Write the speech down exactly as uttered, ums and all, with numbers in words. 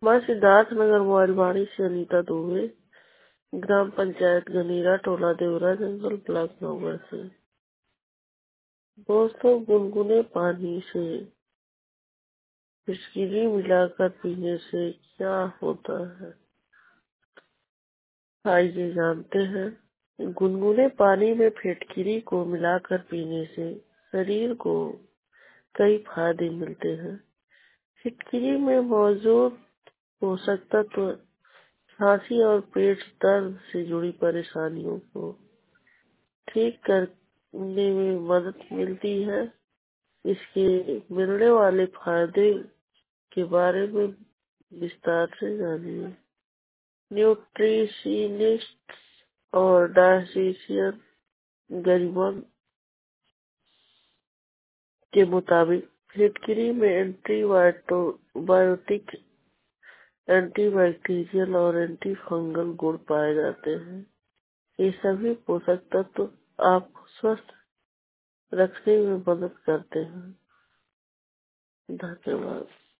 मैं सिद्धार्थ नगर मोबाइलवाड़ी से अनीता दुबे, ग्राम पंचायत गनीरा, टोला देवरा, जंगल ब्लॉक नगर से। दोस्तों, गुनगुने पानी से फिटकिरी मिलाकर पीने से क्या होता है, आइए जानते हैं। गुनगुने पानी में फिटकिरी को मिलाकर पीने से शरीर को कई फायदे मिलते हैं। फिटकिरी में मौजूद पोषक तत्व खांसी और पेट दर्द से जुड़ी परेशानियों को ठीक करने में मदद मिलती है। इसके मिलने वाले फायदे के बारे में विस्तार से जानिए। न्यूट्रिशनिस्ट और डायटीशियन गरिमा के मुताबिक फिटकरी में एंटीबायोटिक, एंटीबैक्टीरियल और एंटी फंगल गुण पाए जाते हैं। ये सभी पोषक तत्व आपको स्वस्थ रखने में मदद करते हैं। धन्यवाद।